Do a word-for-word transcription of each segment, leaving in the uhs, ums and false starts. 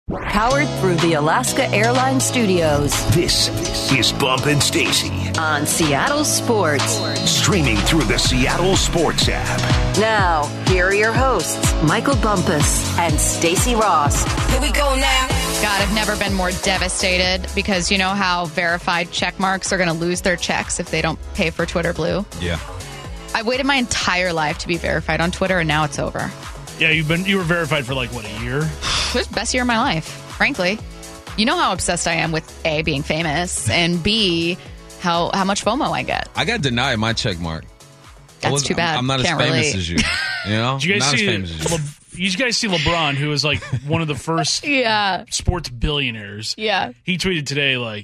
Powered through the Alaska Airlines Studios. This is Bump and Stacy on Seattle Sports. Streaming through the Seattle Sports app. Now, here are your hosts, Michael Bumpus and Stacy Ross. Here we go now. God, I've never been more devastated because you know how verified check marks are going to lose their checks if they don't pay for Twitter Blue? Yeah. I waited my entire life to be verified on Twitter, and now it's over. Yeah, you've been you were verified for like, what, a year? It was the best year of my life, frankly. You know how obsessed I am with A, being famous, and B, how, how much FOMO I get. I got denied my check mark. That's too bad. I'm, I'm not Can't as famous relate. as you. You know? Did you guys not see as famous as you. Le, you guys see LeBron, who was like one of the first yeah. sports billionaires? Yeah. He tweeted today, like,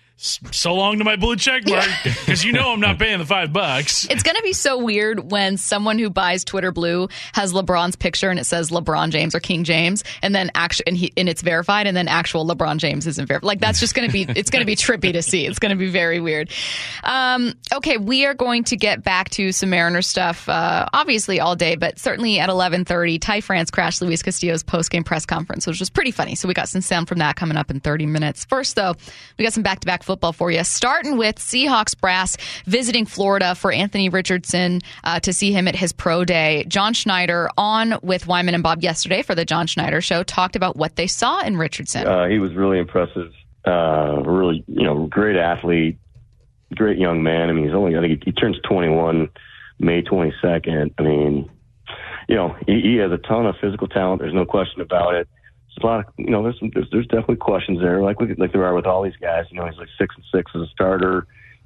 so long to my blue check mark, because you know I'm not paying the five bucks. It's going to be so weird when someone who buys Twitter Blue has LeBron's picture and it says LeBron James or King James, and then actually and, he, and it's verified, and then actual LeBron James isn't verified. Like, that's just going to be it's going to be trippy to see. It's going to be very weird. Um, okay, we are going to get back to some Mariner stuff, uh, obviously all day, but certainly at eleven thirty, Ty France crashed Luis Castillo's post-game press conference, which was pretty funny. So we got some sound from that coming up in thirty minutes. First, though, we got some back-to-back football for you, starting with Seahawks brass visiting Florida for Anthony Richardson uh, to see him at his pro day. John Schneider on with Wyman and Bob yesterday for the John Schneider Show talked about what they saw in Richardson. Uh, he was really impressive, uh, really, you know, great athlete, great young man. I mean, he's only, I think he, he turns twenty-one May twenty-second. I mean, you know, he, he has a ton of physical talent. There's no question about it. There's a lot of, you know, there's, some, there's there's definitely questions there, like like there are with all these guys. You know, he's like six and six as a starter.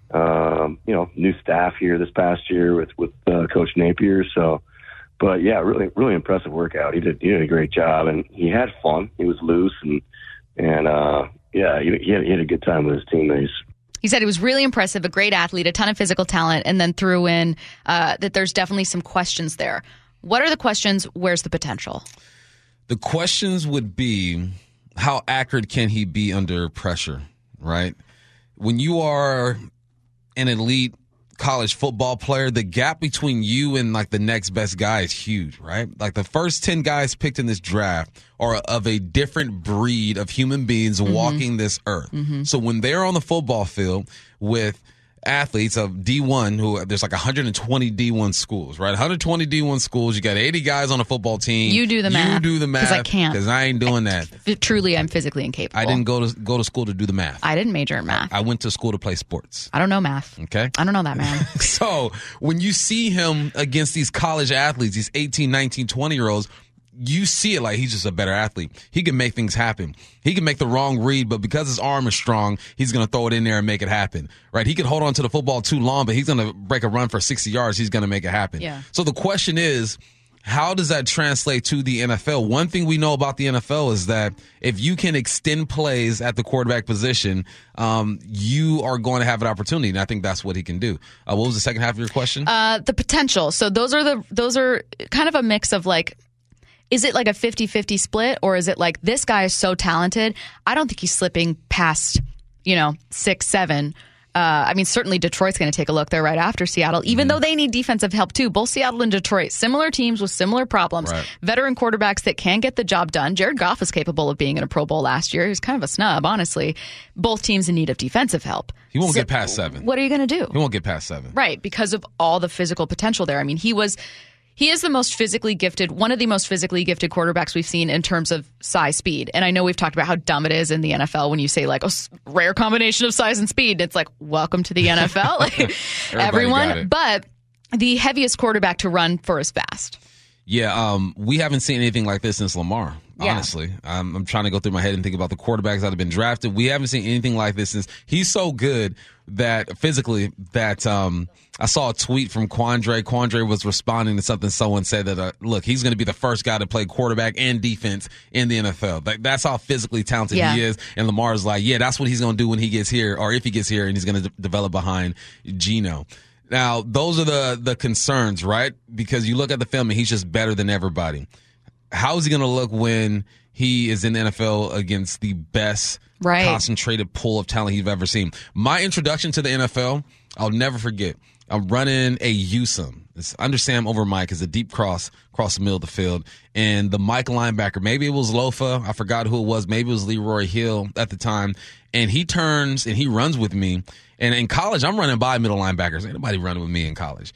Um, you know, new staff here this past year with with uh, Coach Napier. So, but yeah, really really impressive workout. He did he did a great job, and he had fun. He was loose, and and uh, yeah, he, he, had, he had a good time with his teammates. He said he was really impressive, a great athlete, a ton of physical talent, and then threw in uh, that there's definitely some questions there. What are the questions? Where's the potential? The questions would be, how accurate can he be under pressure, right? When you are an elite college football player, the gap between you and like the next best guy is huge, right? Like the first ten guys picked in this draft are of a different breed of human beings mm-hmm. walking this earth. Mm-hmm. So when they're on the football field with athletes of D one, who there's like one hundred twenty D one schools, right? one hundred twenty D one schools. You got eighty guys on a football team. You do the math. You do the math. Because I can't. Because I ain't doing that. Truly, I'm physically incapable. I didn't go to go to school to do the math. I didn't major in math. I went to school to play sports. I don't know math. Okay. I don't know that, man. So when you see him against these college athletes, these eighteen, nineteen, twenty-year-olds, you see it like he's just a better athlete. He can make things happen. He can make the wrong read, but because his arm is strong, he's going to throw it in there and make it happen, right? He can hold on to the football too long, but he's going to break a run for sixty yards. He's going to make it happen. Yeah. So the question is, how does that translate to the N F L? One thing we know about the N F L is that if you can extend plays at the quarterback position, um, you are going to have an opportunity, and I think that's what he can do. Uh, what was the second half of your question? Uh, the potential. So those are the those are kind of a mix of like, is it like a fifty-fifty split, or is it like this guy is so talented, I don't think he's slipping past, you know, six, seven. Uh, I mean, certainly Detroit's going to take a look there right after Seattle, even mm-hmm. though they need defensive help too. Both Seattle and Detroit, similar teams with similar problems. Right. Veteran quarterbacks that can get the job done. Jared Goff was capable of being in a Pro Bowl last year. He was kind of a snub, honestly. Both teams in need of defensive help. He won't so, get past seven. What are you going to do? He won't get past seven. Right, because of all the physical potential there. I mean, he was... He is the most physically gifted, one of the most physically gifted quarterbacks we've seen in terms of size, speed. And I know we've talked about how dumb it is in the N F L when you say like a rare combination of size and speed. It's like, welcome to the N F L, like, everyone. But the heaviest quarterback to run for is fast. Yeah, um, we haven't seen anything like this since Lamar. Honestly, yeah. um, I'm trying to go through my head and think about the quarterbacks that have been drafted. We haven't seen anything like this since. He's so good that physically that um, I saw a tweet from Quandre. Quandre was responding to something someone said that, uh, look, he's going to be the first guy to play quarterback and defense in the N F L. Like, that's how physically talented yeah. he is. And Lamar's like, yeah, that's what he's going to do when he gets here, or if he gets here, and he's going to de- develop behind Geno. Now, those are the the concerns, right? Because you look at the film and he's just better than everybody. How is he going to look when he is in the N F L against the best right. concentrated pool of talent you've ever seen? My introduction to the N F L, I'll never forget. I'm running a U S U M, It's under Sam, over Mike is a deep cross across the middle of the field. And the Mike linebacker, maybe it was Lofa. I forgot who it was. Maybe it was Leroy Hill at the time. And he turns and he runs with me. And in college, I'm running by middle linebackers. Ain't nobody running with me in college.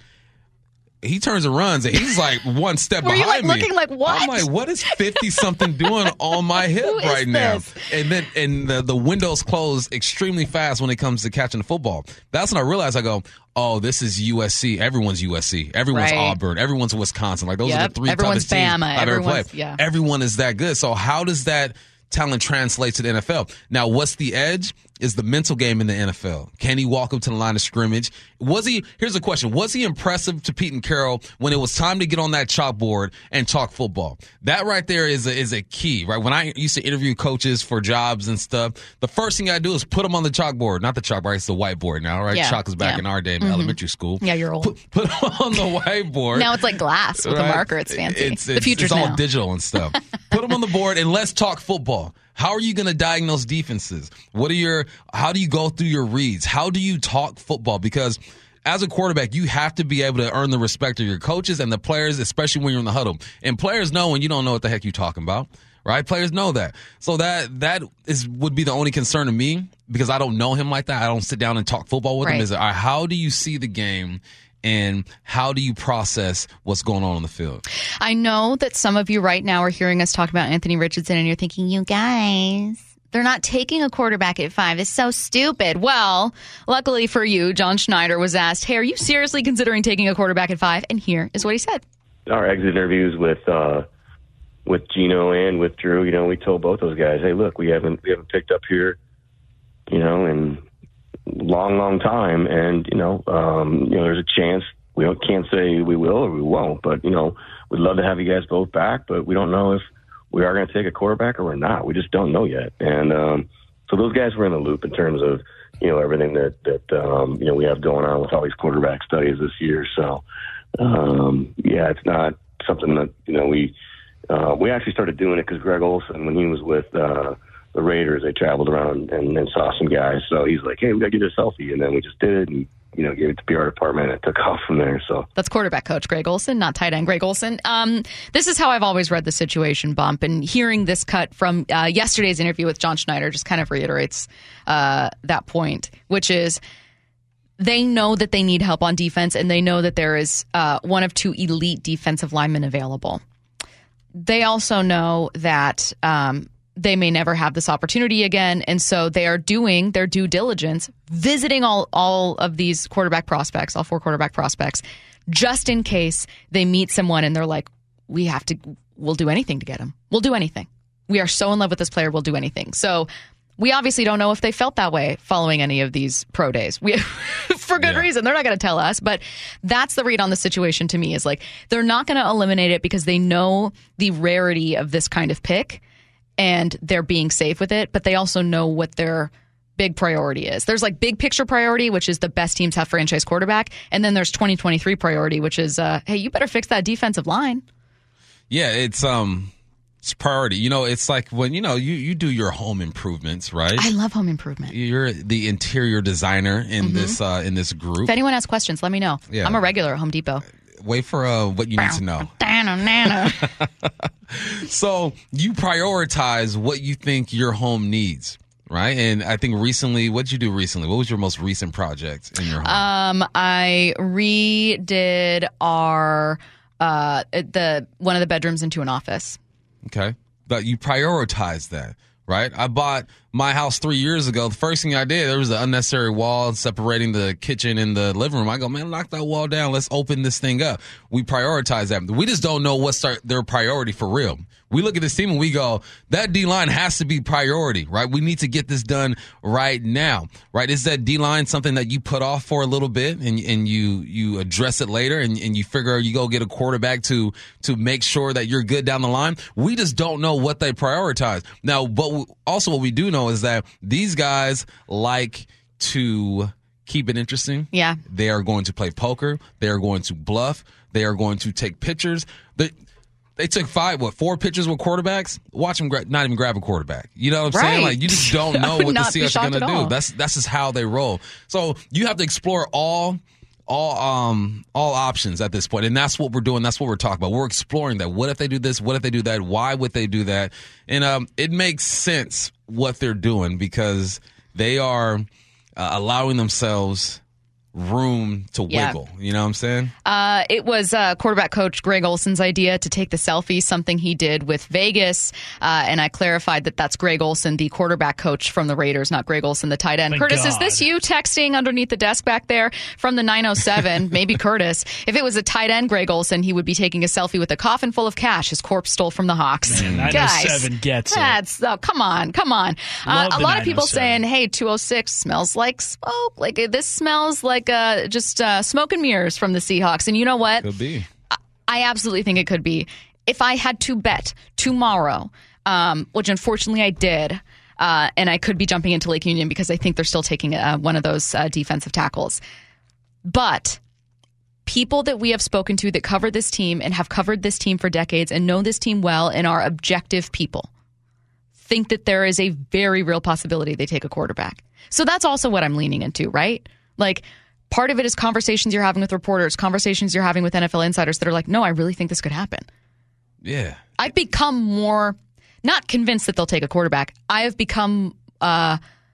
He turns and runs, and he's like one step Were behind you like me. looking like, what? I'm like, what is fifty-something doing on my hip Who is right now? this? And then and the, the windows close extremely fast when it comes to catching the football. That's when I realized, I go, oh, this is U S C. Everyone's U S C. Everyone's Right. Auburn. Everyone's Wisconsin. Like, those Yep. are the three Everyone's toughest teams Bama. I've ever Everyone's- played. yeah. Everyone is that good. So how does that talent translate to the N F L? Now, what's the edge? Is the mental game in the N F L. Can he walk up to the line of scrimmage? Was he, here's a question, was he impressive to Pete and Carroll when it was time to get on that chalkboard and talk football? That right there is a, is a key, right? When I used to interview coaches for jobs and stuff, the first thing I do is put them on the chalkboard. Not the chalkboard, it's the whiteboard now, right? Yeah, Chalk is back yeah. in our day in Mm-hmm. elementary school. Yeah, you're old. Put, put them on the whiteboard. Now it's like glass with Right? a marker. It's fancy. It's, the it's, future's it's all now. digital and stuff. Put them on the board and let's talk football. How are you going to diagnose defenses? What are your? How do you go through your reads? How do you talk football? Because as a quarterback, you have to be able to earn the respect of your coaches and the players, especially when you're in the huddle. And players know when you don't know what the heck you're talking about, right? Players know that. So that that is would be the only concern to me, because I don't know him like that. I don't sit down and talk football with him. Right. Is it, all right, how do you see the game? And how do you process what's going on on the field? I know that some of you right now are hearing us talk about Anthony Richardson, and you're thinking, you guys, they're not taking a quarterback at five. It's so stupid. Well, luckily for you, John Schneider was asked, hey, are you seriously considering taking a quarterback at five? And here is what he said. Our exit interviews with uh, with Gino and with Drew, you know, we told both those guys, hey, look, we haven't we haven't picked up here, you know, in long, long time, and you know, um, you know, there's a chance. We don't, can't say we will or we won't, but you know, we'd love to have you guys both back, but we don't know if we are going to take a quarterback or we're not. We just don't know yet, and um, so those guys were in the loop in terms of you know everything that that um, you know we have going on with all these quarterback studies this year. So um, yeah, it's not something that you know we uh, we actually started doing it because Greg Olson, when he was with uh, the Raiders, they traveled around and, and saw some guys. So he's like, hey, we got to get a selfie. And then we just did it and, you know, gave it to P R department and it took off from there. So That's quarterback coach Greg Olson, not tight end Greg Olson. Um, this is how I've always read the situation, Bump. And hearing this cut from uh, yesterday's interview with John Schneider just kind of reiterates uh, that point, which is they know that they need help on defense, and they know that there is uh, one of two elite defensive linemen available. They also know that um, they may never have this opportunity again, and so they are doing their due diligence, visiting all, all of these quarterback prospects, all four quarterback prospects, just in case they meet someone and they're like, we have to, we'll do anything to get him. We'll do anything. We are so in love with this player, we'll do anything. So we obviously don't know if they felt that way following any of these pro days. We, for good Yeah. reason. They're not going to tell us, but that's the read on the situation to me, is like they're not going to eliminate it because they know the rarity of this kind of pick and they're being safe with it, but they also know what their big priority is. There's like big picture priority, which is the best teams have franchise quarterback, and then there's twenty twenty-three priority, which is, uh, hey, you better fix that defensive line. Yeah, it's um, it's priority. You know, it's like when you know you, you do your home improvements, right? I love home improvement. You're the interior designer in this uh, in this group. If anyone has questions, let me know. Yeah. I'm a regular at Home Depot. Wait for uh, what you need to know. Nana, nana. So you prioritize what you think your home needs, right? And I think recently, what did you do recently? What was your most recent project in your home? Um, I redid our uh the one of the bedrooms into an office. Okay. But you prioritize that, right? I bought my house three years ago. The first thing I did, there was an unnecessary wall separating the kitchen and the living room. I go, man, knock that wall down. Let's open this thing up. We prioritize that. We just don't know what's our, their priority for real. We look at this team and we go, that D-line has to be priority, right? We need to get this done right now, right? Is that D-line something that you put off for a little bit and and you you address it later and, and you figure you go get a quarterback to to make sure that you're good down the line? We just don't know what they prioritize. Now, but also what we do know is that these guys like to keep it interesting. Yeah. They are going to play poker. They are going to bluff. They are going to take pictures. They, They took five, what, four pictures with quarterbacks? Watch them gra- not even grab a quarterback. You know what I'm Right. saying? Like, you just don't I know would what the not be Seahawks are shocked going to at do. all. That's that's just how they roll. So you have to explore all all um all options at this point, and that's what we're doing. That's what we're talking about. We're exploring that. What if they do this? What if they do that? Why would they do that? And um, it makes sense what they're doing because they are uh, allowing themselves room to wiggle. Yeah. You know what I'm saying? Uh, it was uh, quarterback coach Greg Olson's idea to take the selfie, something he did with Vegas. Uh, and I clarified that that's Greg Olson, the quarterback coach from the Raiders, not Greg Olson, the tight end. Thank Curtis, God. Is this you texting underneath the desk back there from the nine oh seven? Maybe Curtis. If it was a tight end Greg Olson, he would be taking a selfie with a coffin full of cash his corpse stole from the Hawks. Man, nine oh seven Guys, gets that's, it. Oh, come on, come on. Uh, a lot of people saying, hey, two oh six smells like smoke. Like this smells like uh, just uh, smoke and mirrors from the Seahawks. And you know what? Could be. I, I absolutely think it could be. If I had to bet tomorrow, um, which unfortunately I did, uh, and I could be jumping into Lake Union because I think they're still taking uh, one of those uh, defensive tackles. But people that we have spoken to that cover this team and have covered this team for decades and know this team well and are objective people think that there is a very real possibility they take a quarterback. So that's also what I'm leaning into, right? Like, part of it is conversations you're having with reporters, conversations you're having with N F L insiders that are like, no, I really think this could happen. Yeah. I've become more, not convinced that they'll take a quarterback. I have become uh,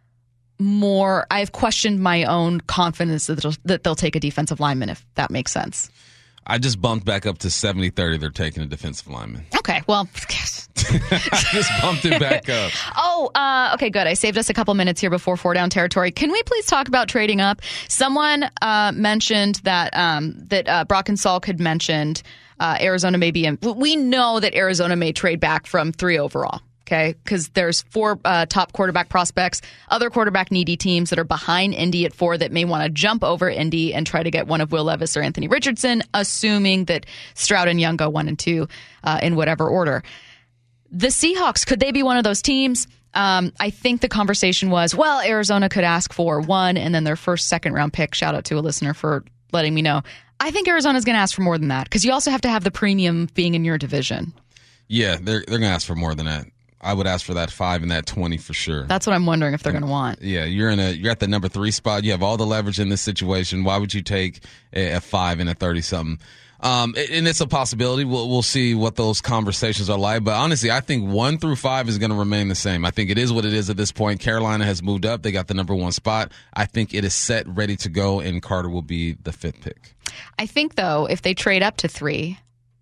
more, I've questioned my own confidence that they'll, that they'll take a defensive lineman, if that makes sense. I just bumped back up to seventy thirty. They're taking a defensive lineman. Okay, well. I just bumped it back up. Oh, uh, okay, good. I saved us a couple minutes here before four down territory. Can we please talk about trading up? Someone uh, mentioned that um, that uh, Brock and Salk had mentioned uh, Arizona may be in. We know that Arizona may trade back from three overall. Okay, because there's four uh, top quarterback prospects, other quarterback needy teams that are behind Indy at four that may want to jump over Indy and try to get one of Will Levis or Anthony Richardson, assuming that Stroud and Young go one and two uh, in whatever order. The Seahawks, could they be one of those teams? Um, I think the conversation was, well, Arizona could ask for one and then their first second round pick. Shout out to a listener for letting me know. I think Arizona's going to ask for more than that because you also have to have the premium being in your division. Yeah, they're they're going to ask for more than that. I would ask for that five and that twenty for sure. That's what I'm wondering if they're going to want. Yeah, you're in a you're at the number three spot. You have all the leverage in this situation. Why would you take a, a five and a thirty something? Um, and it's a possibility. We'll we'll see what those conversations are like. But honestly, I think one through five is going to remain the same. I think it is what it is at this point. Carolina has moved up. They got the number one spot. I think it is set, ready to go, and Carter will be the fifth pick. I think though, if they trade up to three,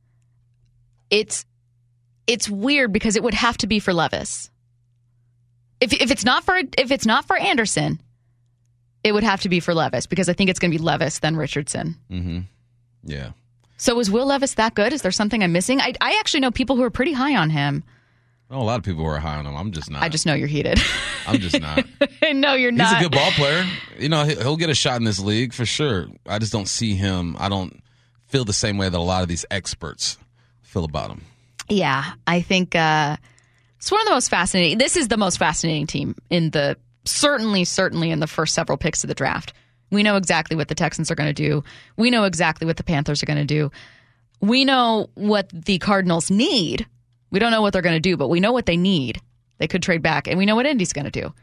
it's. It's weird because it would have to be for Levis. If if it's not for if it's not for Anderson, it would have to be for Levis because I think it's going to be Levis then Richardson. Mm-hmm. Yeah. So is Will Levis that good? Is there something I'm missing? I I actually know people who are pretty high on him. Oh, a lot of people are high on him. I'm just not. I just know you're heated. I'm just not. No, you're not. He's a good ball player. You know, he'll get a shot in this league for sure. I just don't see him. I don't feel the same way that a lot of these experts feel about him. Yeah, I think uh, it's one of the most fascinating. This is the most fascinating team in the certainly, certainly in the first several picks of the draft. We know exactly what the Texans are going to do. We know exactly what the Panthers are going to do. We know what the Cardinals need. We don't know what they're going to do, but we know what they need. They could trade back, and we know what Indy's going to do.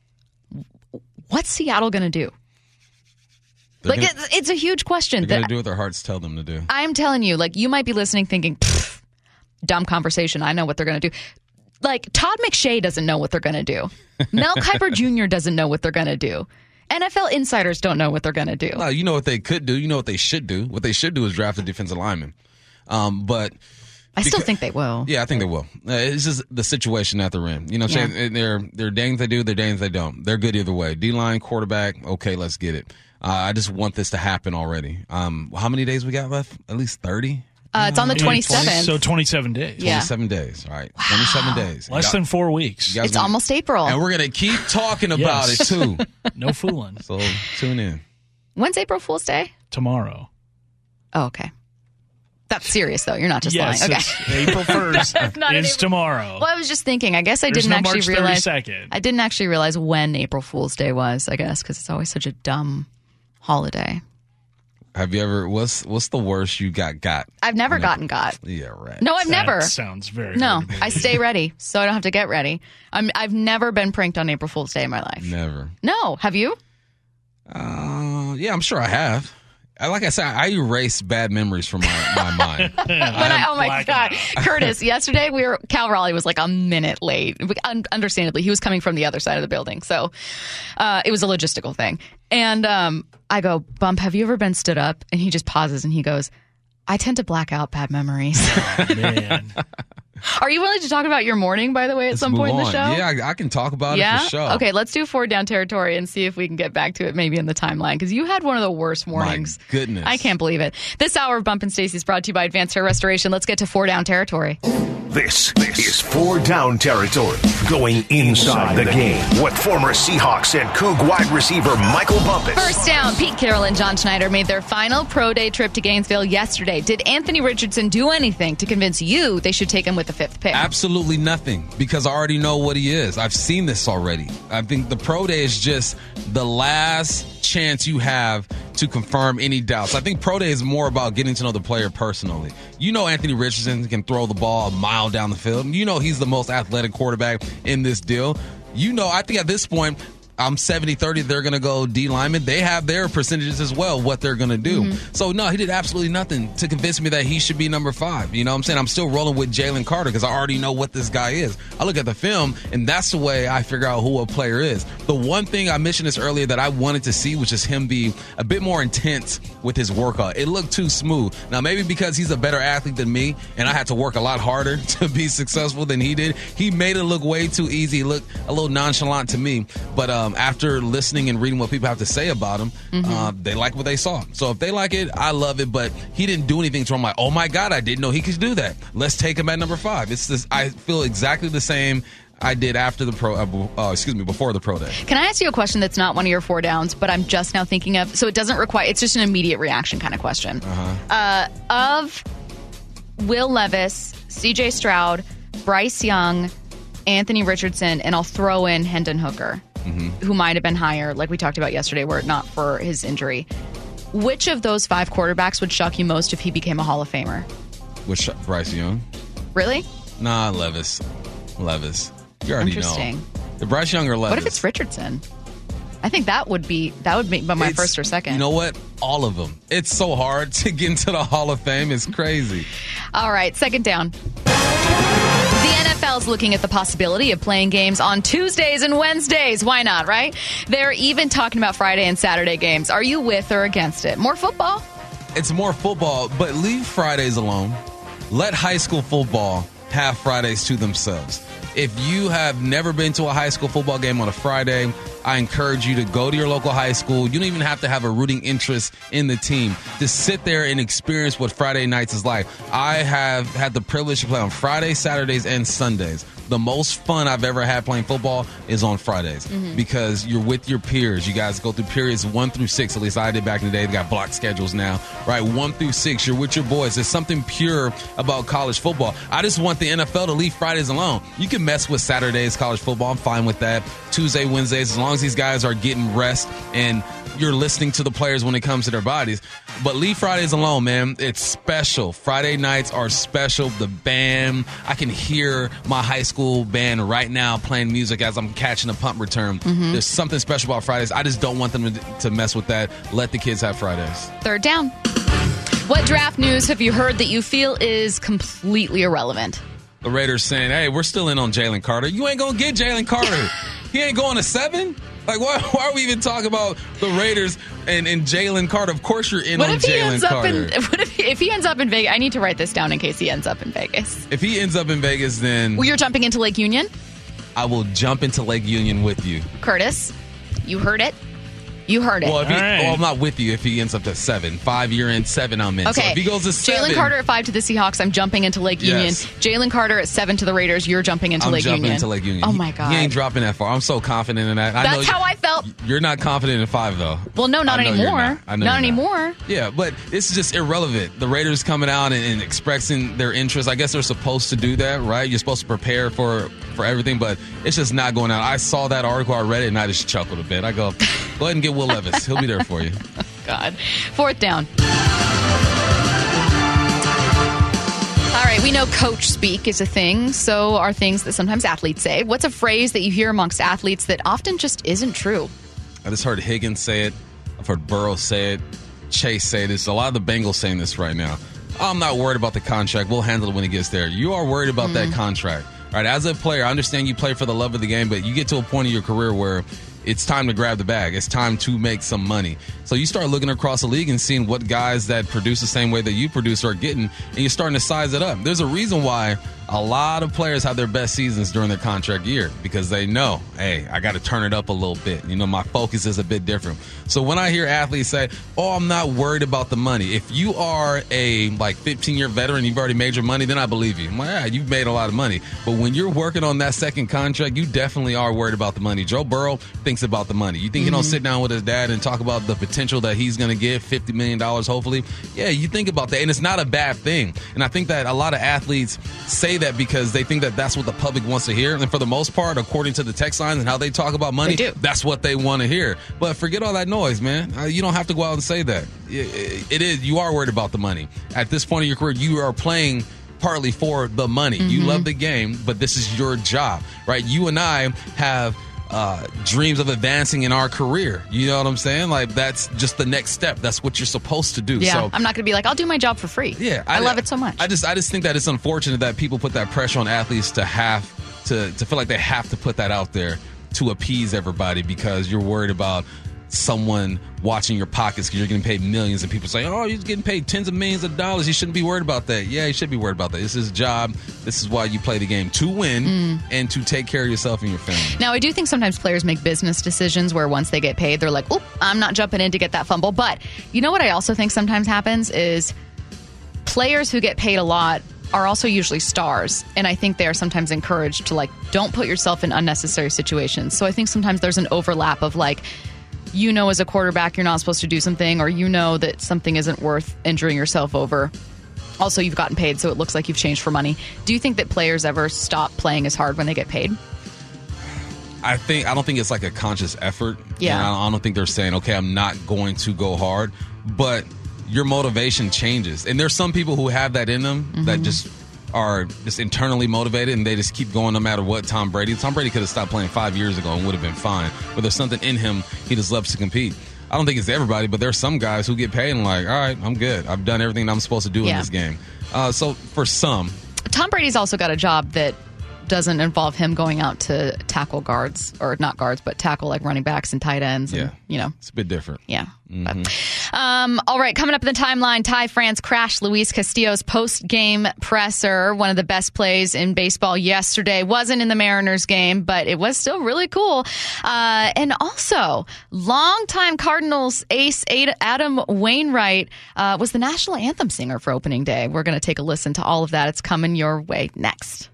What's Seattle going to do? They're like, gonna, it's, it's a huge question. They're going to do what their hearts tell them to do. I'm telling you, like, you might be listening thinking, dumb conversation. I know what they're going to do. Like, Todd McShay doesn't know what they're going to do. Mel Kiper Junior doesn't know what they're going to do. N F L insiders don't know what they're going to do. No, you know what they could do. You know what they should do. What they should do is draft a defensive lineman. Um, but I still because, think they will. Yeah, I think they will. Uh, it's just the situation that they're in. You know what I'm yeah. saying? They're, they're dang they do, they're dang they don't. They're good either way. D-line, quarterback, okay, let's get it. Uh, I just want this to happen already. Um, how many days we got left? At least thirty? Uh, it's on the twenty-seventh. So twenty-seven days. Yeah. twenty-seven days. All right. Wow. twenty-seven days. Less than four weeks. It's gonna, almost April. And we're going to keep talking about yes. it, too. No fooling. So tune in. When's April Fool's Day? Tomorrow. Oh, okay. That's serious, though. You're not just yes, lying. Okay. April first is tomorrow. Well, I was just thinking. I guess I There's didn't no actually March realize. thirty-second. I didn't actually realize when April Fool's Day was, I guess, because it's always such a dumb holiday. Have you ever, what's what's the worst you got got? I've never gotten got. Yeah, right. No, I've that never. Sounds very No, good. I stay ready, so I don't have to get ready. I'm, I've never been pranked on April Fool's Day in my life. Never. No, have you? Uh, yeah, I'm sure I have. Like I said, I erase bad memories from my, my mind. When I, oh my Black God, out. Curtis! Yesterday we were Cal Raleigh was like a minute late. Un- understandably, he was coming from the other side of the building, so uh, it was a logistical thing. And um, I go, Bump, have you ever been stood up? And he just pauses and he goes, I tend to black out bad memories. Oh, man. Are you willing to talk about your morning, by the way, at Let's some move point in the on. show? Yeah, I, I can talk about Yeah? it for sure. Okay, let's do four down territory and see if we can get back to it maybe in the timeline, because you had one of the worst mornings. My goodness. I can't believe it. This hour of Bump and Stacey is brought to you by Advanced Hair Restoration. Let's get to four down territory. This, this is four down territory. Going inside the game. With former Seahawks and Coug wide receiver Michael Bumpus. First down, Pete Carroll and John Schneider made their final pro day trip to Gainesville yesterday. Did Anthony Richardson do anything to convince you they should take him with the fifth pick? Absolutely nothing, because I already know what he is. I've seen this already. I think the pro day is just the last chance you have to confirm any doubts. I think pro day is more about getting to know the player personally. You know Anthony Richardson can throw the ball a mile down the field. You know he's the most athletic quarterback in this deal. You know, I think at this point, I'm seventy thirty. They're going to go D lineman. They have their percentages as well, what they're going to do. Mm-hmm. So, no, he did absolutely nothing to convince me that he should be number five. You know what I'm saying? I'm still rolling with Jalen Carter because I already know what this guy is. I look at the film, and that's the way I figure out who a player is. The one thing I mentioned this earlier that I wanted to see was just him be a bit more intense with his workout. It looked too smooth. Now, maybe because he's a better athlete than me, and I had to work a lot harder to be successful than he did, he made it look way too easy. It looked a little nonchalant to me. But um, after listening and reading what people have to say about him, mm-hmm. uh, they like what they saw. So if they like it, I love it. But he didn't do anything, so I'm like, oh my God, I didn't know he could do that. Let's take him at number five. It's this. I feel exactly the same I did after the pro. Uh, uh, excuse me, before the pro day. Can I ask you a question that's not one of your four downs, but I'm just now thinking of? So it doesn't require. It's just an immediate reaction kind of question. Uh-huh. Uh, of Will Levis, C J Stroud, Bryce Young, Anthony Richardson, and I'll throw in Hendon Hooker, mm-hmm. who might have been higher, like we talked about yesterday, were it not for his injury. Which of those five quarterbacks would shock you most if he became a Hall of Famer? Which Bryce Young? Really? Nah, Levis. Levis. You already Interesting. know. The Bryce Young or Levis? What if it's Richardson? I think that would be that would be my it's, first or second. You know what? All of them. It's so hard to get into the Hall of Fame. It's crazy. All right, second down. The N F L is looking at the possibility of playing games on Tuesdays and Wednesdays. Why not, right? They're even talking about Friday and Saturday games. Are you with or against it? More football? It's more football, but leave Fridays alone. Let high school football have Fridays to themselves. If you have never been to a high school football game on a Friday, I encourage you to go to your local high school. You don't even have to have a rooting interest in the team. Just sit there and experience what Friday nights is like. I have had the privilege to play on Fridays, Saturdays, and Sundays. The most fun I've ever had playing football is on Fridays mm-hmm. because you're with your peers. You guys go through periods one through six. At least I did back in the day. They got block schedules now, right? One through six. You're with your boys. There's something pure about college football. I just want the N F L to leave Fridays alone. You can mess with Saturdays college football. I'm fine with that. Tuesday, Wednesdays, as long as these guys are getting rest and you're listening to the players when it comes to their bodies. But leave Fridays alone, man. It's special. Friday nights are special. The band, I can hear my high school band right now playing music as I'm catching a punt return. Mm-hmm. There's something special about Fridays. I just don't want them to, to mess with that. Let the kids have Fridays. Third down. What draft news have you heard that you feel is completely irrelevant? The Raiders saying, hey, we're still in on Jalen Carter. You ain't going to get Jalen Carter. He ain't going to seven? Like, why, why are we even talking about the Raiders and, and Jalen Carter? Of course you're in what on if he Jalen ends Carter. Up in, what if, he, if he ends up in Vegas? I need to write this down in case he ends up in Vegas. If he ends up in Vegas, then... Well, you're jumping into Lake Union? I will jump into Lake Union with you. Curtis, you heard it. You heard it. Well, if he, right. well, I'm not with you if he ends up to seven. Five, you're in. Seven, I'm in. Okay. So if he goes to seven... Jalen Carter at five to the Seahawks, I'm jumping into Lake Union. Yes. Jalen Carter at seven to the Raiders, you're jumping into I'm Lake jumping Union. into Lake Union. Oh, my God. He, he ain't dropping that far. I'm so confident in that. I That's know how I felt. You're not confident in five, though. Well, no, not I know anymore. you're Not, I know not you're anymore. Not. Yeah, but it's just irrelevant. The Raiders coming out and, and expressing their interest. I guess they're supposed to do that, right? You're supposed to prepare for, for everything, but it's just not going out. I saw that article, I read it, and I just chuckled a bit. I go, go ahead and get Will Levis. He'll be there for you. God. Fourth down. All right, we know coach speak is a thing. So are things that sometimes athletes say. What's a phrase that you hear amongst athletes that often just isn't true? I just heard Higgins say it. I've heard Burrow say it. Chase say this. A lot of the Bengals saying this right now. I'm not worried about the contract. We'll handle it when it gets there. You are worried about mm-hmm. that contract. All right, as a player, I understand you play for the love of the game, but you get to a point in your career where it's time to grab the bag. It's time to make some money. So you start looking across the league and seeing what guys that produce the same way that you produce are getting, and you're starting to size it up. There's a reason why a lot of players have their best seasons during their contract year, because they know, hey, I got to turn it up a little bit. You know, my focus is a bit different. So when I hear athletes say, oh, I'm not worried about the money. If you are a like fifteen-year veteran, you've already made your money, then I believe you. I'm like, yeah, you've made a lot of money. But when you're working on that second contract, you definitely are worried about the money. Joe Burrow thinks about the money. You think mm-hmm. he don't sit down with his dad and talk about the potential that he's going to get, fifty million dollars hopefully? Yeah, you think about that, and it's not a bad thing. And I think that a lot of athletes say that because they think that that's what the public wants to hear. And for the most part, according to the text lines and how they talk about money, that's what they want to hear. But forget all that noise, man. Uh, you don't have to go out and say that. It, it is. You are worried about the money. At this point in your career, you are playing partly for the money. Mm-hmm. You love the game, but this is your job, right? You and I have uh, dreams of advancing in our career. You know what I'm saying? Like, that's just the next step. That's what you're supposed to do. Yeah, so, I'm not going to be like, I'll do my job for free. Yeah, I, I love it so much. I just, I just think that it's unfortunate that people put that pressure on athletes to have to, to feel like they have to put that out there to appease everybody because you're worried about someone watching your pockets because you're getting paid millions, and people say, oh, you're getting paid tens of millions of dollars. You shouldn't be worried about that. Yeah, you should be worried about that. This is his job. This is why you play the game, to win mm. and to take care of yourself and your family. Now, I do think sometimes players make business decisions where once they get paid, they're like, oh, I'm not jumping in to get that fumble. But you know what I also think sometimes happens is players who get paid a lot are also usually stars. And I think they are sometimes encouraged to, like, don't put yourself in unnecessary situations. So I think sometimes there's an overlap of, like, you know, as a quarterback, you're not supposed to do something, or you know that something isn't worth injuring yourself over. Also, you've gotten paid, so it looks like you've changed for money. Do you think that players ever stop playing as hard when they get paid? I think I don't think it's like a conscious effort. Yeah. And I don't think they're saying, okay, I'm not going to go hard. But your motivation changes. And there's some people who have that in them mm-hmm. that just are just internally motivated, and they just keep going no matter what. Tom Brady. Tom Brady could have stopped playing five years ago and would have been fine. But there's something in him. He just loves to compete. I don't think it's everybody, but there's some guys who get paid and like, all right, I'm good. I've done everything I'm supposed to do yeah. in this game. Uh, so for some. Tom Brady's also got a job that doesn't involve him going out to tackle guards, or not guards, but tackle like running backs and tight ends. And, yeah. you know. It's a bit different. Yeah. Mm-hmm. But, um, all right, coming up in the timeline, Ty France crashed Luis Castillo's post-game presser. One of the best plays in baseball yesterday. Wasn't in the Mariners game, but it was still really cool. Uh, and also, longtime Cardinals ace Adam Wainwright uh, was the national anthem singer for opening day. We're going to take a listen to all of that. It's coming your way next.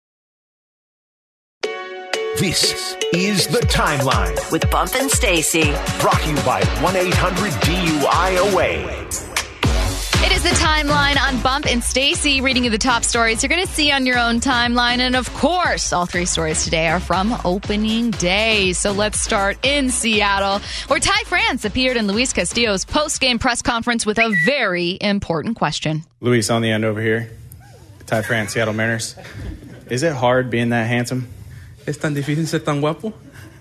This is The Timeline with Bump and Stacy. Brought to you by one eight hundred D U I A W A Y. It is The Timeline on Bump and Stacy, reading you the top stories you're going to see on your own timeline. And of course, all three stories today are from opening day. So let's start in Seattle, where Ty France appeared in Luis Castillo's post-game press conference with a very important question. Luis on the end over here. Ty France, Seattle Mariners. Is it hard being that handsome? ¿Es tan difícil ser tan guapo?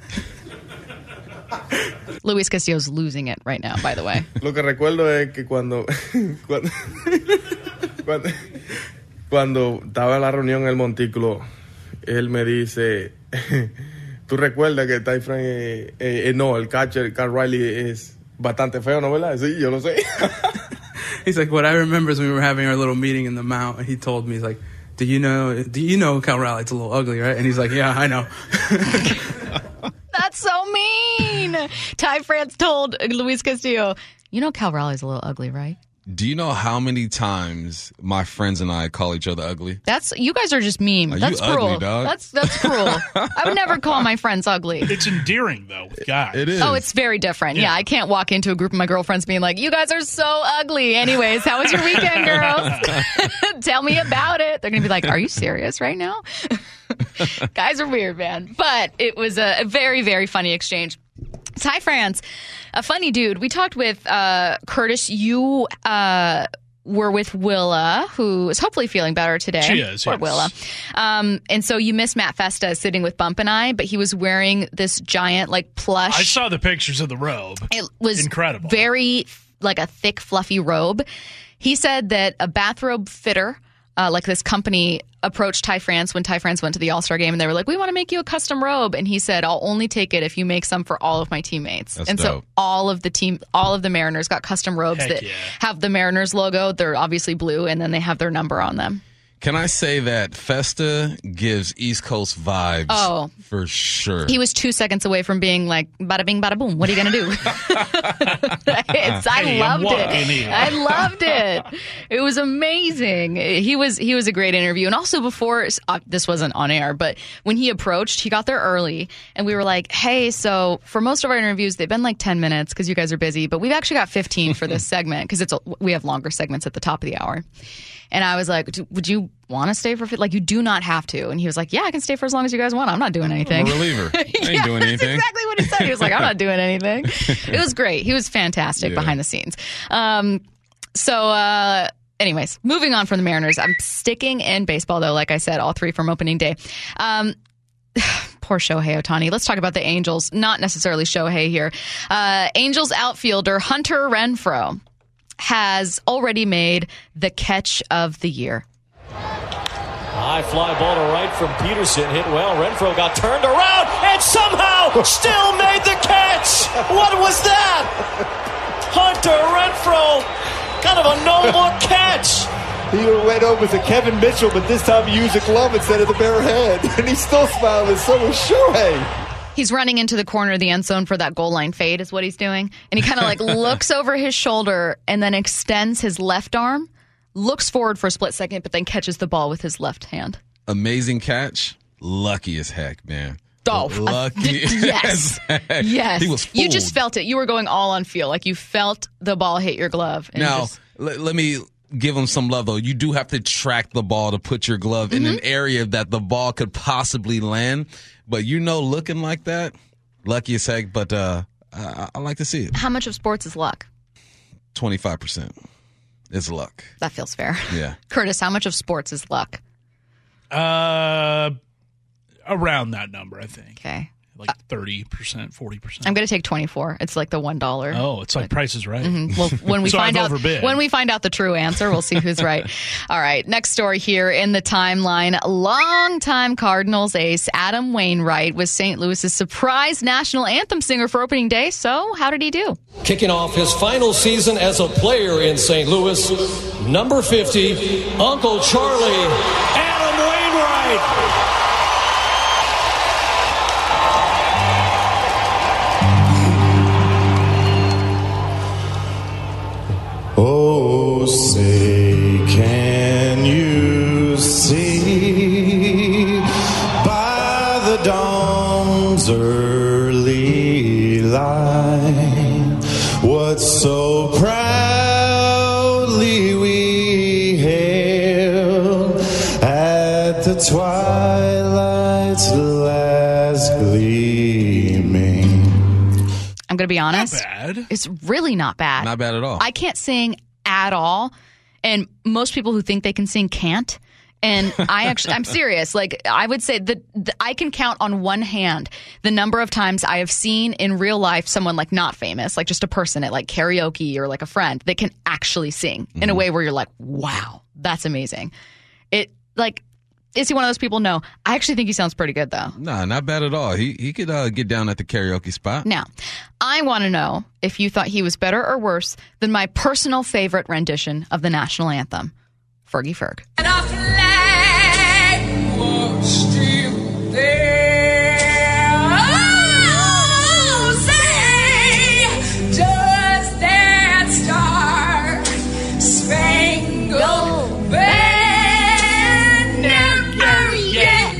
Luis Castillo's losing it right now, by the way. Lo que recuerdo es que cuando cuando, cuando cuando estaba en la reunión en el montículo, él me dice, tú recuerdas que Ty France, eh, eh, no, el catcher, Cal Riley, es bastante feo, ¿no, verdad? Sí, yo lo sé. He's like, what I remember is when we were having our little meeting in the Mount, and he told me, he's like, Do you know? Do you know Cal Riley's a little ugly, right? And he's like, yeah, I know. That's so mean. Ty France told Luis Castillo, you know Cal Riley's a little ugly, right? Do you know how many times my friends and I call each other ugly? That's you guys are just mean. Are that's you cruel. Ugly, dog? That's that's cruel. I would never call my friends ugly. It's endearing though, with guys. It is. Oh, it's very different. Yeah. yeah, I can't walk into a group of my girlfriends being like, "You guys are so ugly." Anyways, how was your weekend, girls? Tell me about it. They're gonna be like, "Are you serious right now?" Guys are weird, man. But it was a, a very, very funny exchange. Ty France, a funny dude. We talked with uh, Curtis. You uh, were with Willa, who is hopefully feeling better today. She is, Poor yes. Willa. Um, and so you missed Matt Festa sitting with Bump and I, but he was wearing this giant, like, plush. I saw the pictures of the robe. It was incredible. Very like a thick, fluffy robe. He said that a bathrobe fitter, uh, like this company, approached Ty France when Ty France went to the All-Star game, and they were like, we want to make you a custom robe. And he said, I'll only take it if you make some for all of my teammates. That's and dope. so all of the team, all of the Mariners got custom robes Heck that yeah. have the Mariners logo. They're obviously blue, and then they have their number on them. Can I say that Festa gives East Coast vibes? Oh. For sure. He was two seconds away from being like, bada bing, bada boom. What are you going to do? it's, I Hey, I'm loved walking it. here. I loved it. It was amazing. He was he was a great interview. And also before, uh, this wasn't on air, but when he approached, he got there early. And we were like, hey, so for most of our interviews, they've been like ten minutes because you guys are busy. But we've actually got fifteen for this segment because it's a, we have longer segments at the top of the hour. And I was like, would you want to stay for – like, you do not have to. And he was like, yeah, I can stay for as long as you guys want. I'm not doing anything. I'm a reliever. I ain't yeah, doing anything. That's exactly what he said. He was like, I'm not doing anything. It was great. He was fantastic Yeah. behind the scenes. Um, so, uh, anyways, moving on from the Mariners. I'm sticking in baseball, though, like I said, all three from opening day. Um, poor Shohei Ohtani. Let's talk about the Angels. Not necessarily Shohei here. Uh, Angels outfielder Hunter Renfroe has already made the catch of the year. High fly ball to right from Peterson. Hit well. Renfroe got turned around and somehow still made the catch. What was that? Hunter Renfroe. Kind of a no-look catch. He went over to Kevin Mitchell, but this time he used a glove instead of the bare head. And he's still smiling. So is Shohei. He's running into the corner of the end zone for that goal line fade is what he's doing. And he kind of like looks over his shoulder and then extends his left arm, looks forward for a split second, but then catches the ball with his left hand. Amazing catch. Lucky as heck, man. Oh, lucky yes. as heck. Yes. He was You fooled. just felt it. You were going all on feel. Like you felt the ball hit your glove. And Now, just, let, let me give him some love, though. You do have to track the ball to put your glove Mm-hmm. in an area that the ball could possibly land. But, you know, looking like that, lucky as heck. But uh, I, I like to see it. how much of sports is luck? twenty-five percent is luck. That feels fair. Yeah. Curtis, how much of sports is luck? Uh, around that number, I think. Okay. Like thirty percent, forty percent. I'm going to take twenty-four. It's like the one dollar. Oh, it's like Price is Right. Mm-hmm. Well, when we So find I've out overbid. when we find out the true answer, we'll see who's right. All right, next story here in the timeline. Longtime Cardinals ace Adam Wainwright was Saint Louis's surprise national anthem singer for opening day. So, how did he do? Kicking off his final season as a player in Saint Louis, number fifty, Uncle Charlie, Adam Wainwright. Oh, say, can you see by the dawn's early light what so proudly we hailed at the twilight's last gleaming? I'm going to be honest. Not bad. It's really not bad. Not bad at all. I can't sing at all, and most people who think they can sing can't. And I actually, I'm serious. Like, I would say that that I can count on one hand the number of times I have seen in real life someone like not famous, like just a person at like karaoke or like a friend that can actually sing in a way where you're like, wow, that's amazing. It like, is he one of those people? No. I actually think he sounds pretty good though. Nah, not bad at all. He he could uh, get down at the karaoke spot. Now, I want to know if you thought he was better or worse than my personal favorite rendition of the national anthem, Fergie Ferg. And our flag was still there. Oh, say, does that star spangled banner yet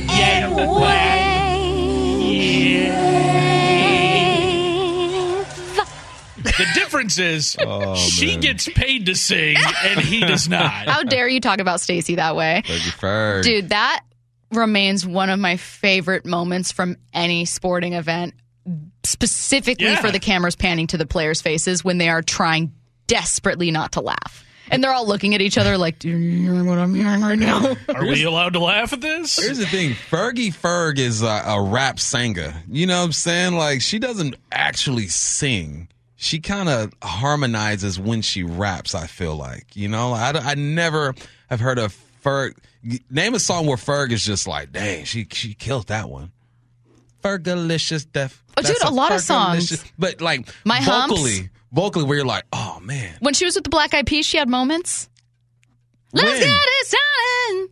The difference is Oh, she man. gets paid to sing and he does not. How dare you talk about Stacey that way? Fergie Ferg. Dude, that remains one of my favorite moments from any sporting event, specifically Yeah. for the cameras panning to the players' faces when they are trying desperately not to laugh. And they're all looking at each other like, do you hear what I'm hearing right now? Are we allowed to laugh at this? Here's the thing. Fergie Ferg is a, a rap singer. You know what I'm saying? Like, she doesn't actually sing. she kind of harmonizes when she raps, I feel like. You know, I, I never have heard of Ferg. Name a song where Ferg is just like, dang, she she killed that one. Fergalicious Death. Oh, dude, a lot of songs. But like My vocally, Humps. vocally where you're like, oh, man. When she was with the Black Eyed Peas, she had moments. Let's When? get it started.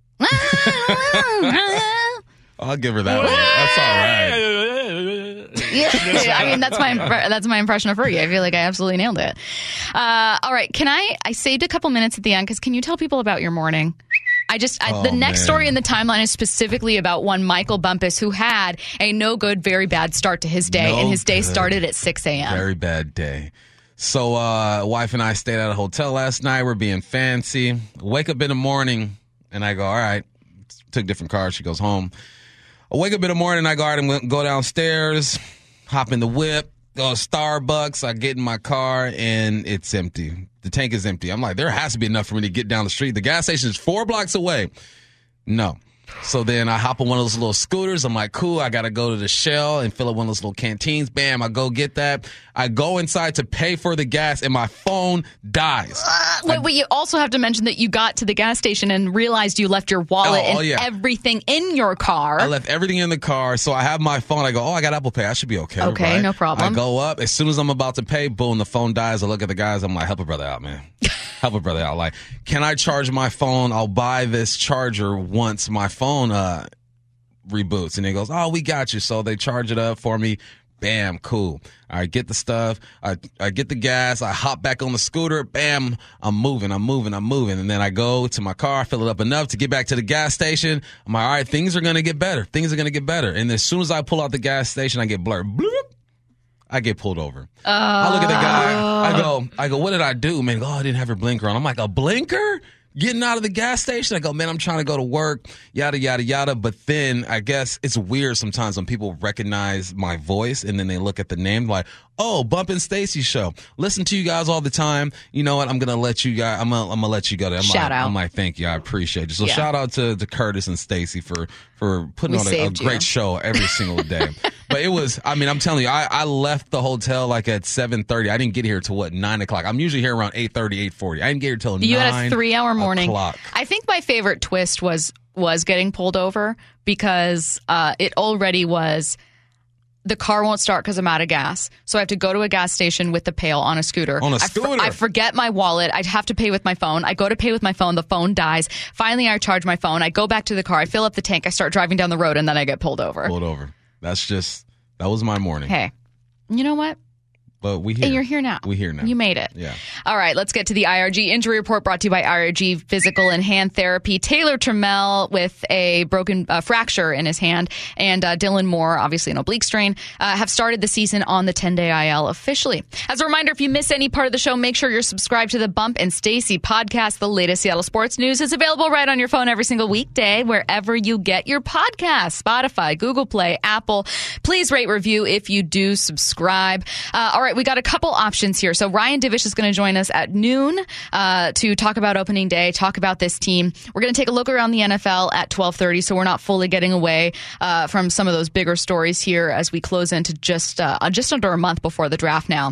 I'll give her that one. That's all right. Yeah, I mean that's my that's my impression of Fergie. I feel like I absolutely nailed it. Uh, all right, can I? I saved a couple minutes at the end because can you tell people about your morning? I just I, Oh, the next man. story in the timeline is specifically about one Michael Bumpus who had a no good, very bad start to his day, No and his day good. started at six a.m. Very bad day. So, uh, wife and I stayed at a hotel last night. We're being fancy. Wake up in the morning, and I go, all right. Took different cars. She goes home. I wake up in the morning, I go, all right, I'm gonna go downstairs, hop in the whip, go to Starbucks. I get in my car, and it's empty. The tank is empty. I'm like, there has to be enough for me to get down the street. The gas station is four blocks away. No. So then I hop on one of those little scooters. I'm like, cool, I got to go to the Shell and fill up one of those little canteens. Bam, I go get that. I go inside to pay for the gas, and my phone dies. Uh, wait, wait, you also have to mention that you got to the gas station and realized you left your wallet Oh, oh, and yeah. everything in your car. I left everything in the car, so I have my phone. I go, oh, I got Apple Pay. I should be okay. Okay, right? no problem. I go up. As soon as I'm about to pay, boom, the phone dies. I look at the guys. I'm like, help a brother out, man. Help a brother out. Like, can I charge my phone? I'll buy this charger once my phone uh, reboots. And he goes, oh, we got you. So they charge it up for me. Bam, cool. I get the stuff. I, I get the gas. I hop back on the scooter. Bam, I'm moving, I'm moving, I'm moving. And then I go to my car, fill it up enough to get back to the gas station. I'm like, all right, things are going to get better. Things are going to get better. And as soon as I pull out the gas station, I get blurred. Bloop. I get pulled over. Uh, I look at the guy. I go, I go, what did I do? Man, oh, I didn't have your blinker on. I'm like, a blinker? Getting out of the gas station? I go, man, I'm trying to go to work, yada, yada, yada. But then I guess it's weird sometimes when people recognize my voice and then they look at the name like, oh, Bump and Stacy show. Listen to you guys all the time. You know what? I'm going to let you guys, I'm going I'm to let you go there. I'm Shout like, out. I'm like, thank you. I appreciate you. So Yeah. shout out to, to Curtis and Stacy for, for putting We on a, a saved you. great show every single day. But it was, I mean, I'm telling you, I, I left the hotel like at seven thirty. I didn't get here till what, nine o'clock. I'm usually here around eight thirty, eight forty. I didn't get here till You nine had a three-hour morning. o'clock. I think my favorite twist was was getting pulled over because uh, it already was. The car won't start because I'm out of gas, so I have to go to a gas station with the pail on a scooter. On a I for- scooter? I forget my wallet. I'd have to pay with my phone. I go to pay with my phone. The phone dies. Finally, I charge my phone. I go back to the car. I fill up the tank. I start driving down the road, and then I get pulled over. Pulled over. That's just, that was my morning. Hey, you know what? But we here. And you're here now. We here now. You made it. Yeah. All right, let's get to the I R G injury report brought to you by I R G Physical and Hand Therapy. Taylor Trammell with a broken uh, fracture in his hand and uh, Dylan Moore, obviously an oblique strain, uh, have started the season on the ten-day I L officially. As a reminder, if you miss any part of the show, make sure you're subscribed to the Bump and Stacy podcast. The latest Seattle sports news is available right on your phone every single weekday, wherever you get your podcasts, Spotify, Google Play, Apple. Please rate, review if you do subscribe. Uh, all right, we got a couple options here. So Ryan Divish is going to join us at noon uh, to talk about opening day, talk about this team. We're going to take a look around the N F L at twelve thirty, so we're not fully getting away uh, from some of those bigger stories here as we close into just uh, just under a month before the draft now.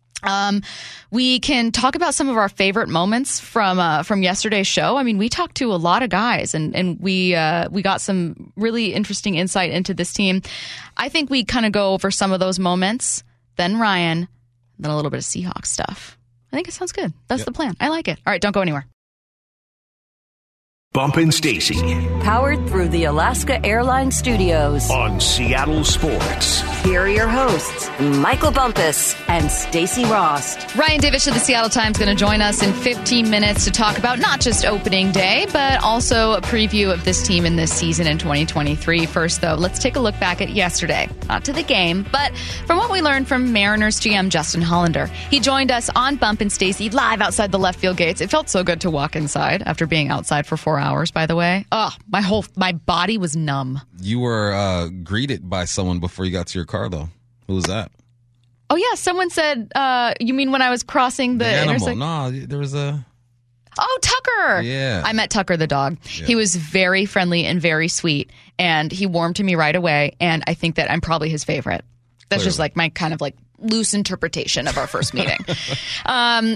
Um, we can talk about some of our favorite moments from uh, from yesterday's show. I mean, we talked to a lot of guys, and and we uh, we got some really interesting insight into this team. I think we kind of go over some of those moments, then Ryan, then a little bit of Seahawks stuff. I think it sounds good. That's Yep. the plan. I like it. All right, don't go anywhere. Bump and Stacy Powered through the Alaska Airlines Studios. on Seattle Sports. Here are your hosts, Michael Bumpus and Stacy Rost. Ryan Divish of the Seattle Times going to join us in fifteen minutes to talk about not just opening day, but also a preview of this team in this season in twenty twenty-three. First, though, let's take a look back at yesterday. Not to the game, but from what we learned from Mariners G M Justin Hollander. He joined us on Bump and Stacy live outside the left field gates. It felt so good to walk inside after being outside for four hours, by the way. Oh, my whole, my body was numb. You were uh, greeted by someone before you got to your car, though. Who was that? Oh, yeah, someone said, uh, you mean when I was crossing the, The animal. intersection? No, there was a... Oh, Tucker. Yeah. I met Tucker the dog. Yeah. He was very friendly and very sweet, and he warmed to me right away, and I think that I'm probably his favorite. That's just Clearly. like my kind of like loose interpretation of our first meeting. Um,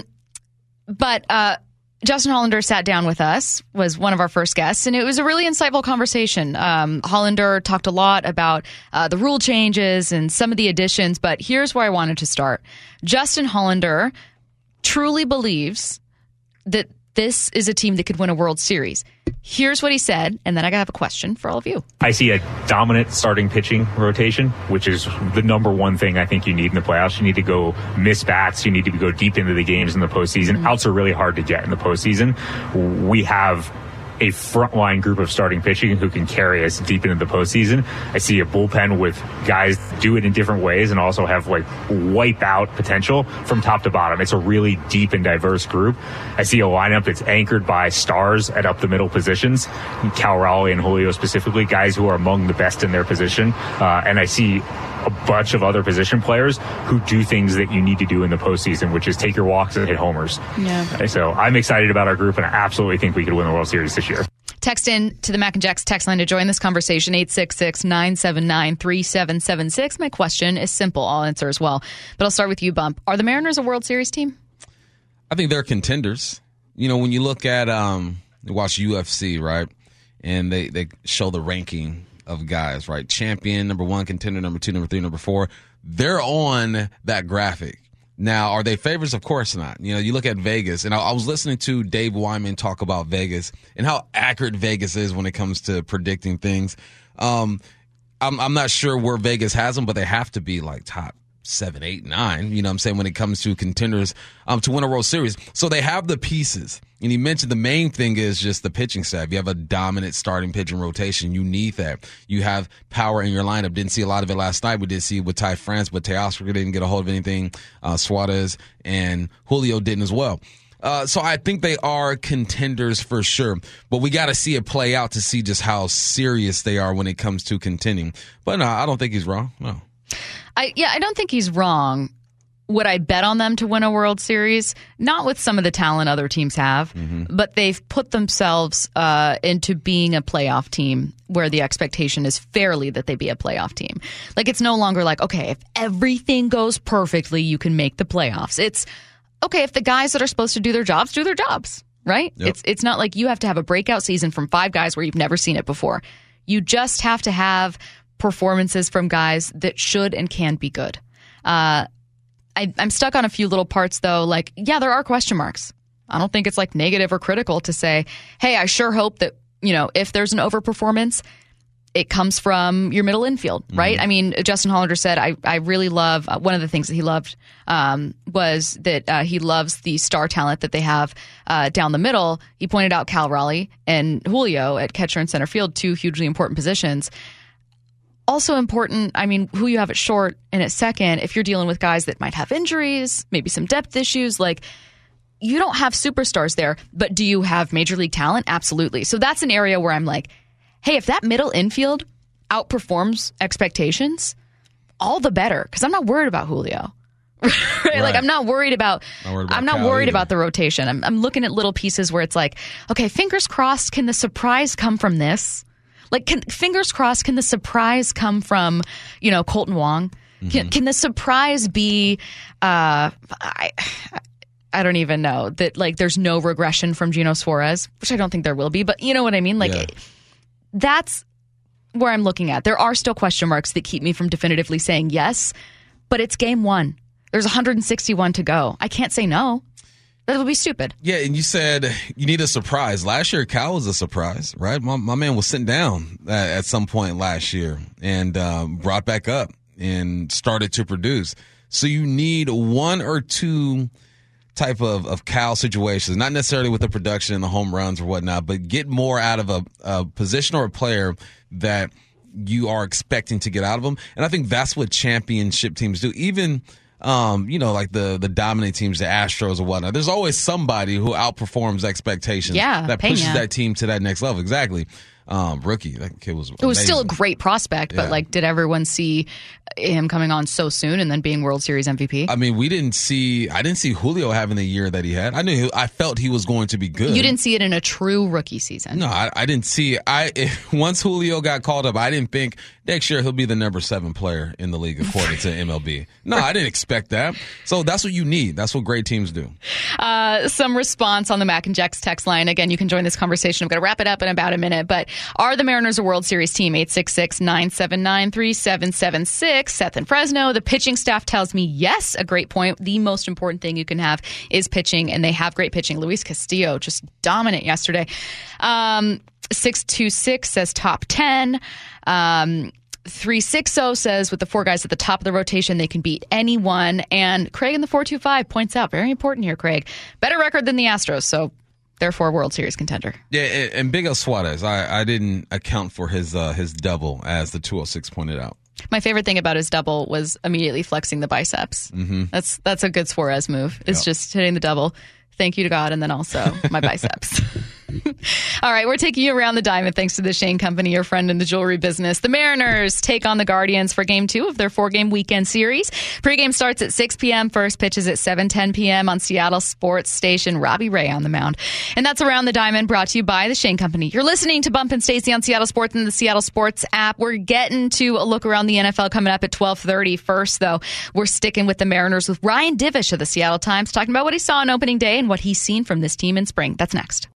but uh, Justin Hollander sat down with us, was one of our first guests, and it was a really insightful conversation. Um, Hollander talked a lot about uh, the rule changes and some of the additions, but here's where I wanted to start. Justin Hollander truly believes that this is a team that could win a World Series. Here's what he said, and then I have a question for all of you. I see a dominant starting pitching rotation, which is the number one thing I think you need in the playoffs. You need to go miss bats. You need to go deep into the games in the postseason. Mm-hmm. Outs are really hard to get in the postseason. We have a frontline group of starting pitching who can carry us deep into the postseason. I see a bullpen with guys do it in different ways and also have like wipe out potential from top to bottom. It's a really deep and diverse group. I see a lineup that's anchored by stars at up the middle positions, Cal Raleigh and Julio specifically, guys who are among the best in their position. Uh, and I see a bunch of other position players who do things that you need to do in the postseason, which is take your walks and hit homers. Yeah. So I'm excited about our group, and I absolutely think we could win the World Series this year. Text in to the Mac and Jacks text line to join this conversation, eight six six, nine seven nine, three seven seven six. My question is simple. I'll answer as well. But I'll start with you, Bump. Are the Mariners a World Series team? I think they're contenders. You know, when you look at, um, you watch U F C, right, and they, they show the ranking of guys, right? Champion, number one, contender, number two, number three, number four. They're on that graphic. Now, are they favorites? Of course not. You know, you look at Vegas, and I, I was listening to Dave Wyman talk about Vegas and how accurate Vegas is when it comes to predicting things. Um, I'm, I'm not sure where Vegas has them, but they have to be like top seven, eight, nine, you know what I'm saying, when it comes to contenders um, to win a World Series. So they have the pieces. And he mentioned the main thing is just the pitching staff. You have a dominant starting pitching rotation. You need that. You have power in your lineup. Didn't see a lot of it last night. We did see it with Ty France, but Teoscar didn't get a hold of anything. Uh, Suarez and Julio didn't as well. Uh, so I think they are contenders for sure. But we got to see it play out to see just how serious they are when it comes to contending. But no, I don't think he's wrong. No. I yeah, I don't think he's wrong. Would I bet on them to win a World Series? Not with some of the talent other teams have, mm-hmm. but they've put themselves uh, into being a playoff team where the expectation is fairly that they be a playoff team. Like, it's no longer like, okay, if everything goes perfectly, you can make the playoffs. It's, okay, if the guys that are supposed to do their jobs do their jobs, right? Yep. It's It's not like you have to have a breakout season from five guys where you've never seen it before. You just have to have performances from guys that should and can be good. Uh, I, I'm stuck on a few little parts, though. Like, yeah, there are question marks. I don't think it's like negative or critical to say, hey, I sure hope that, you know, if there's an overperformance, it comes from your middle infield, right? Mm-hmm. I mean, Justin Hollander said, I, I really love, uh, one of the things that he loved um, was that uh, he loves the star talent that they have uh, down the middle. He pointed out Cal Raleigh and Julio at catcher and center field, two hugely important positions. Also important, I mean, who you have at short and at second, if you're dealing with guys that might have injuries, maybe some depth issues, like, you don't have superstars there, but do you have major league talent? Absolutely. So that's an area where I'm like, hey, if that middle infield outperforms expectations, all the better, because I'm not worried about Julio. right? right? Like, I'm not worried about, not worried about I'm not Cal worried either. About the rotation. I'm, I'm looking at little pieces where it's like, okay, fingers crossed, can the surprise come from this? Like, can, fingers crossed, can the surprise come from, you know, Colton Wong? Mm-hmm. Can, can the surprise be, uh, I, I don't even know, that, like, there's no regression from Gino Suarez, which I don't think there will be, but you know what I mean? Like, yeah. That's where I'm looking at. There are still question marks that keep me from definitively saying yes, but it's game one. There's one hundred sixty-one to go. I can't say no. That would be stupid. Yeah, and you said you need a surprise. Last year, Cal was a surprise, right? My, my man was sitting down at, at some point last year and um, brought back up and started to produce. So you need one or two type of, of Cal situations, not necessarily with the production and the home runs or whatnot, but get more out of a, a position or a player that you are expecting to get out of them. And I think that's what championship teams do. Even – Um, you know, like the the dominant teams, the Astros or whatnot. There's always somebody who outperforms expectations. Yeah, that Pena. pushes that team to that next level. Exactly. um, rookie. That kid was It was amazing. still a great prospect, but Yeah. like, did everyone see him coming on so soon and then being World Series M V P? I mean, we didn't see. I didn't see Julio having the year that he had. I knew. I felt he was going to be good. You didn't see it in a true rookie season. No, I, I didn't see. I if, once Julio got called up, I didn't think next year he'll be the number seven player in the league according to M L B. No, I didn't expect that. So that's what you need. That's what great teams do. Uh, some response on the Mac and Jacks text line. Again, you can join this conversation. I'm going to wrap it up in about a minute. But are the Mariners a World Series team? eight six six, nine seven nine, three seven seven six. Seth in Fresno. The pitching staff tells me yes. A great point. The most important thing you can have is pitching, and they have great pitching. Luis Castillo just dominant yesterday. Um, six two six says top ten. Um, three sixty says with the four guys at the top of the rotation, they can beat anyone. And Craig in the four two five points out, very important here, Craig, better record than the Astros, so therefore World Series contender. Yeah, and and Big El Suarez, I, I didn't account for his uh, his double, as the two oh six pointed out. My favorite thing about his double was immediately flexing the biceps. Mm-hmm. That's that's a good Suarez move. It's Yep. just hitting the double. Thank you to God, and then also my biceps. All right, we're taking you around the diamond thanks to the Shane Company, your friend in the jewelry business. The Mariners take on the Guardians for game two of their four-game weekend series. Pre-game starts at six p.m. First pitch is at seven ten p.m. on Seattle sports station. Robbie Ray on the mound. And that's Around the Diamond, brought to you by the Shane Company. You're listening to Bump and Stacey on Seattle Sports and the Seattle Sports app. We're getting to a look around the N F L coming up at twelve thirty. First, though, we're sticking with the Mariners with Ryan Divish of the Seattle Times, talking about what he saw on opening day and what he's seen from this team in spring. That's next.